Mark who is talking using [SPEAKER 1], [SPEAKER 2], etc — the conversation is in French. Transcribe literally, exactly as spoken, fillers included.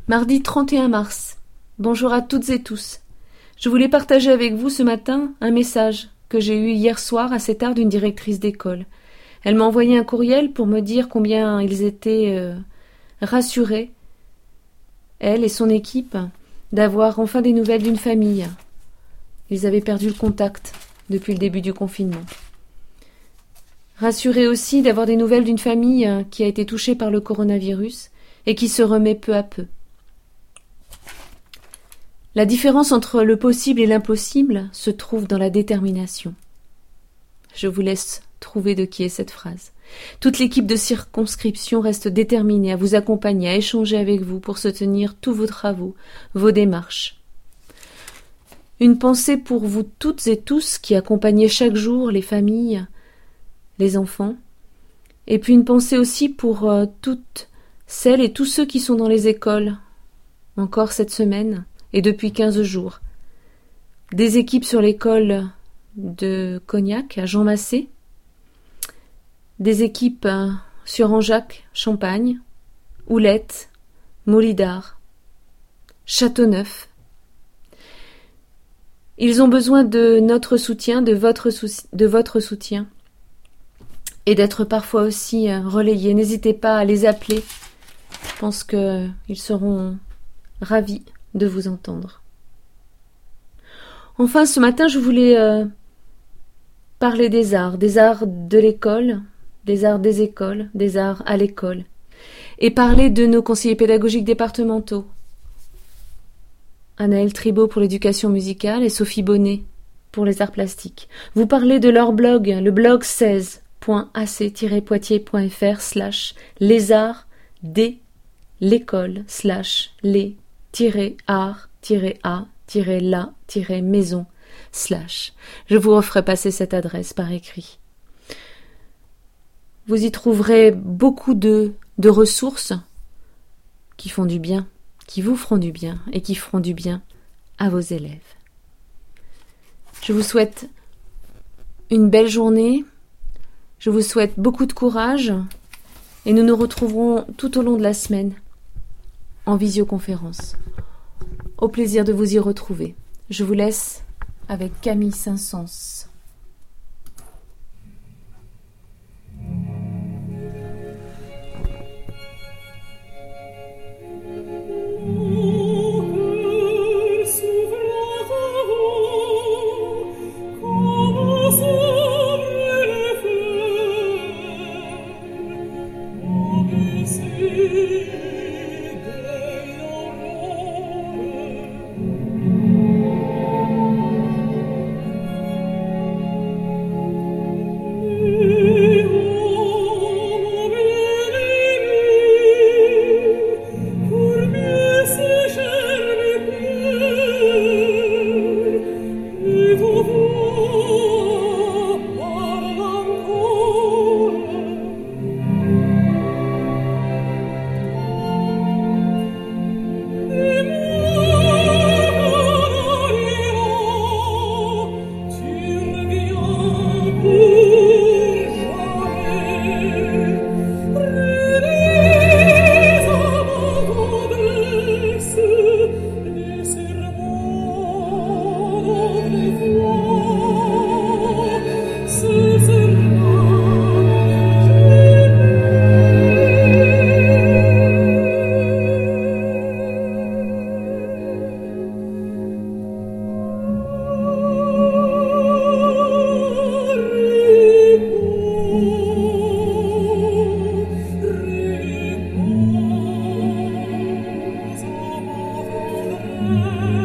[SPEAKER 1] Mardi trente et un mars. Bonjour à toutes et tous. Je voulais partager avec vous ce matin un message que j'ai eu hier soir assez tard d'une directrice d'école. Elle m'a envoyé un courriel pour me dire combien ils étaient euh, rassurés, elle et son équipe, d'avoir enfin des nouvelles d'une famille. Ils avaient perdu le contact depuis le début du confinement. Rassurés aussi d'avoir des nouvelles d'une famille qui a été touchée par le coronavirus et qui se remet peu à peu. La différence entre le possible et l'impossible se trouve dans la détermination. Je vous laisse trouver de qui est cette phrase. Toute l'équipe de circonscription reste déterminée à vous accompagner, à échanger avec vous pour soutenir tous vos travaux, vos démarches. Une pensée pour vous toutes et tous qui accompagnez chaque jour les familles, les enfants, et puis une pensée aussi pour euh, toutes celles et tous ceux qui sont dans les écoles, encore cette semaine, et depuis quinze jours. Des équipes sur l'école de Cognac, à Jean Massé, des équipes sur Anjac, Champagne, Houlette, Molidar, Châteauneuf. Ils ont besoin de notre soutien, de votre, sou- de votre soutien, et d'être parfois aussi relayés. N'hésitez pas à les appeler. Je pense qu'ils seront ravis de vous entendre. Enfin, ce matin, je voulais euh, parler des arts, des arts de l'école, des arts des écoles, des arts à l'école, et parler de nos conseillers pédagogiques départementaux, Anaëlle Tribault pour l'éducation musicale et Sophie Bonnet pour les arts plastiques. Vous parlez de leur blog, le blog seize point a c tiret poitiers point f r slash les arts des l'école slash les art a la maison slash. Je vous referai passer cette adresse par écrit. Vous y trouverez beaucoup de, de ressources qui font du bien, qui vous feront du bien et qui feront du bien à vos élèves. Je vous souhaite une belle journée, je vous souhaite beaucoup de courage et nous nous retrouverons tout au long de la semaine en visioconférence. Au plaisir de vous y retrouver. Je vous laisse avec Camille Saint-Saëns.
[SPEAKER 2] Thank you.